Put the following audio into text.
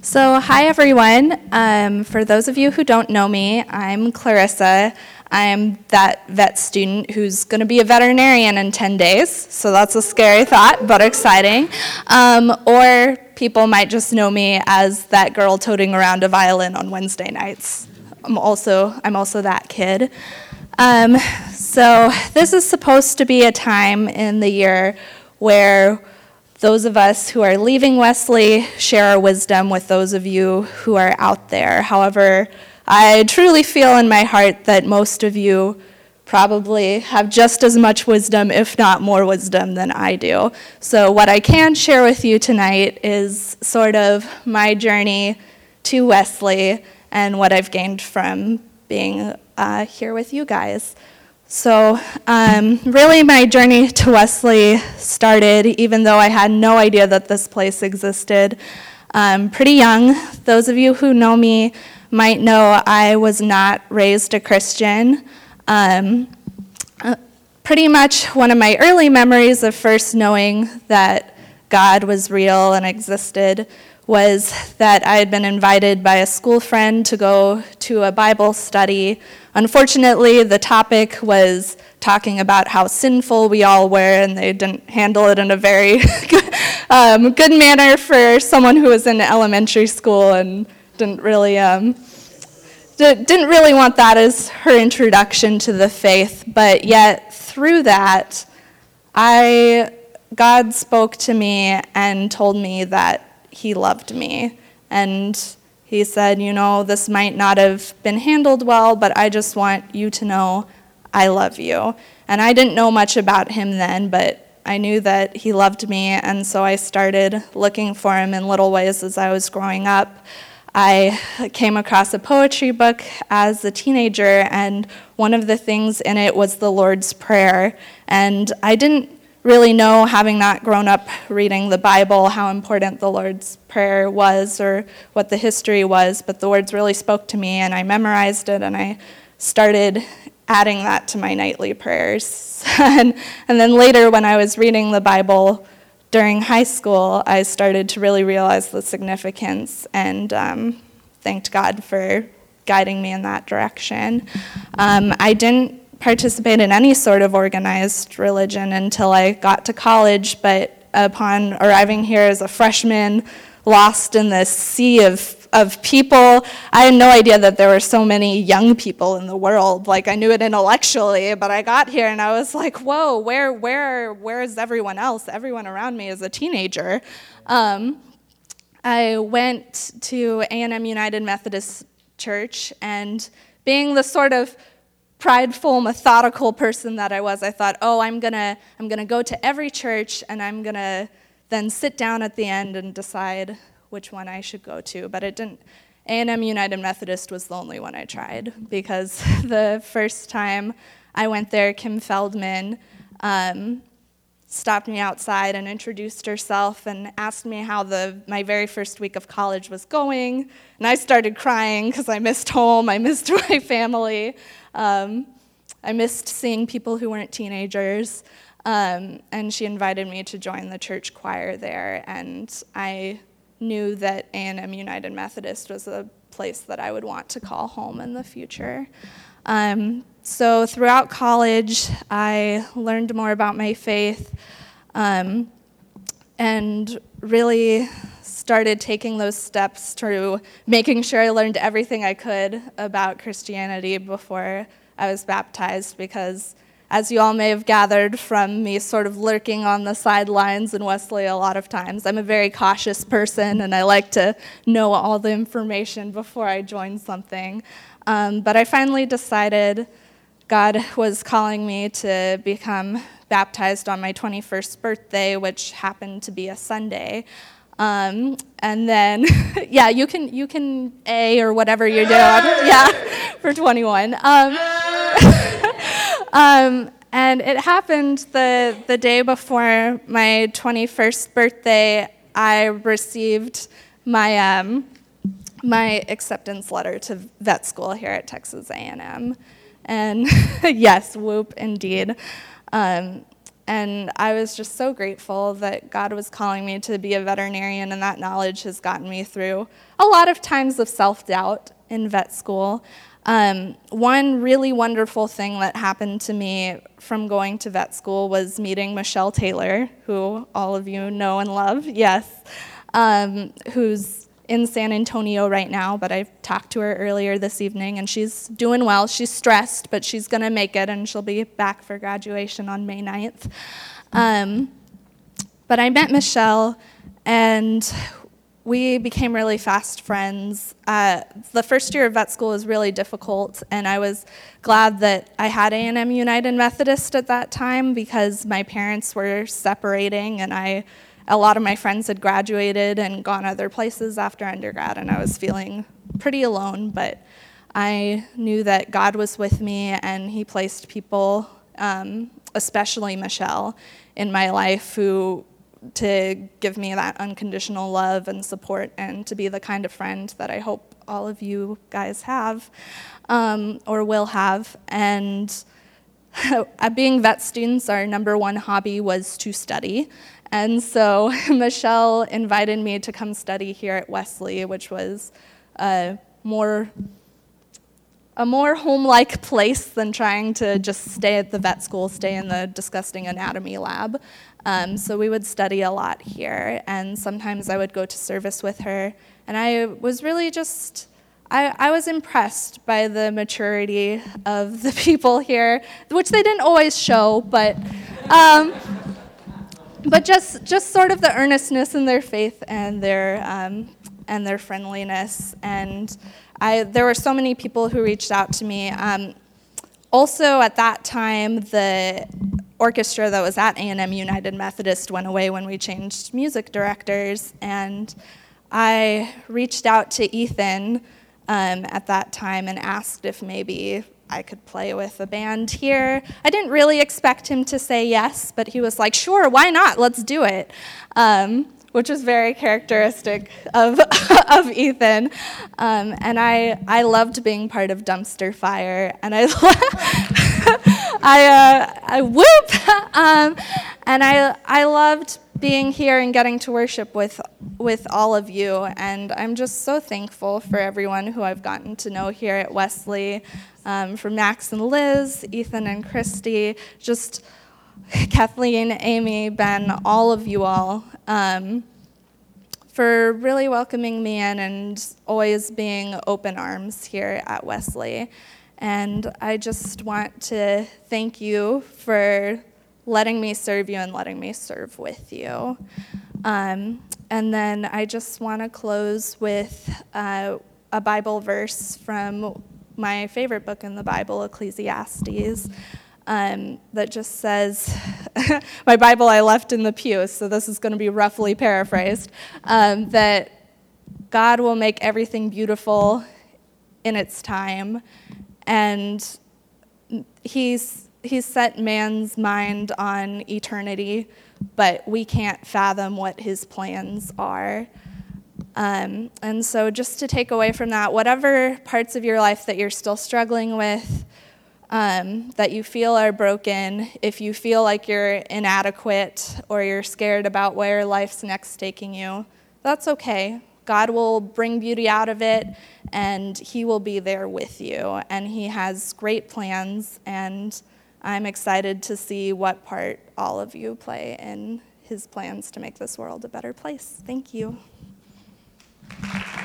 So, hi everyone. For those of you who don't know me, I'm Clarissa. I'm that vet student who's going to be a veterinarian in 10 days. So that's a scary thought, but exciting. Or people might just know me as that girl toting around a violin on Wednesday nights. I'm also that kid. So this is supposed to be a time in the year where those of us who are leaving Wesley share our wisdom with those of you who are out there. However, I truly feel in my heart that most of you probably have just as much wisdom, if not more wisdom, than I do. So what I can share with you tonight is sort of my journey to Wesley and what I've gained from being here with you guys. So really my journey to Wesley started even though I had no idea that this place existed. Pretty young. Those of you who know me might know I was not raised a Christian. Pretty much one of my early memories of first knowing that God was real and existed was that I had been invited by a school friend to go to a Bible study. Unfortunately, the topic was talking about how sinful we all were, and they didn't handle it in a very good manner for someone who was in elementary school and didn't really want that as her introduction to the faith. But yet, through that, God spoke to me and told me that He loved me, and He said, this might not have been handled well, but I just want you to know I love you. And I didn't know much about Him then, but I knew that He loved me, and so I started looking for Him in little ways as I was growing up. I came across a poetry book as a teenager, and one of the things in it was the Lord's Prayer, and I didn't really know, having not grown up reading the Bible, how important the Lord's Prayer was or what the history was, but the words really spoke to me, and I memorized it, and I started adding that to my nightly prayers. and then later, when I was reading the Bible during high school, I started to really realize the significance and thanked God for guiding me in that direction. I didn't participate in any sort of organized religion until I got to college, but upon arriving here as a freshman, lost in this sea of people, I had no idea that there were so many young people in the world. Like, I knew it intellectually, but I got here and I was like, whoa, where is everyone else? Everyone around me is a teenager. I went to A&M United Methodist Church, and being the sort of prideful, methodical person that I was, I thought, I'm gonna go to every church, and I'm gonna then sit down at the end and decide which one I should go to. But it didn't. A&M United Methodist was the only one I tried, because the first time I went there, Kim Feldman stopped me outside and introduced herself and asked me how my very first week of college was going. And I started crying because I missed home, I missed my family. I missed seeing people who weren't teenagers, and she invited me to join the church choir there, and I knew that A&M United Methodist was a place that I would want to call home in the future. So throughout college, I learned more about my faith, and really started taking those steps to making sure I learned everything I could about Christianity before I was baptized, because as you all may have gathered from me sort of lurking on the sidelines in Wesley a lot of times, I'm a very cautious person, and I like to know all the information before I join something. But I finally decided God was calling me to become baptized on my 21st birthday, which happened to be a Sunday. And then, yeah, you can A or whatever you're doing, yeah, for 21. And it happened the day before my 21st birthday, I received my my acceptance letter to vet school here at Texas A&M. And yes, whoop, indeed. And And I was just so grateful that God was calling me to be a veterinarian, and that knowledge has gotten me through a lot of times of self-doubt in vet school. One really wonderful thing that happened to me from going to vet school was meeting Michelle Taylor, who all of you know and love, yes, who's in San Antonio right now, but I talked to her earlier this evening, and she's doing well. She's stressed, but she's going to make it, and she'll be back for graduation on May 9th. But I met Michelle, and we became really fast friends. The first year of vet school was really difficult, and I was glad that I had A&M United Methodist at that time because my parents were separating, and a lot of my friends had graduated and gone other places after undergrad, and I was feeling pretty alone, but I knew that God was with me, and he placed people, especially Michelle, in my life to give me that unconditional love and support and to be the kind of friend that I hope all of you guys have or will have. And being vet students, our number one hobby was to study. And so Michelle invited me to come study here at Wesley, which was a more home-like place than trying to just stay at the vet school, stay in the disgusting anatomy lab. So we would study a lot here, and sometimes I would go to service with her. And I was really just, I was impressed by the maturity of the people here, which they didn't always show, but just sort of the earnestness in their faith and their friendliness. And there were so many people who reached out to me. Also, at that time, the orchestra that was at A&M United Methodist went away when we changed music directors, and I reached out to Ethan at that time and asked if maybe I could play with a band here. I didn't really expect him to say yes, but he was like, sure, why not? Let's do it, which was very characteristic of Ethan. And I loved being part of Dumpster Fire, and I whoop! And I loved being here and getting to worship with all of you, and I'm just so thankful for everyone who I've gotten to know here at Wesley, from Max and Liz, Ethan and Christy, just Kathleen, Amy, Ben, all of you all, for really welcoming me in and always being open arms here at Wesley. And I just want to thank you for letting me serve you and letting me serve with you. And then I just want to close with a Bible verse from my favorite book in the Bible, Ecclesiastes, that just says, my Bible I left in the pew, so this is going to be roughly paraphrased, that God will make everything beautiful in its time, and He's set man's mind on eternity, but we can't fathom what his plans are. And so just to take away from that, whatever parts of your life that you're still struggling with, that you feel are broken, if you feel like you're inadequate or you're scared about where life's next taking you, that's okay. God will bring beauty out of it, and he will be there with you. And he has great plans, and I'm excited to see what part all of you play in his plans to make this world a better place. Thank you.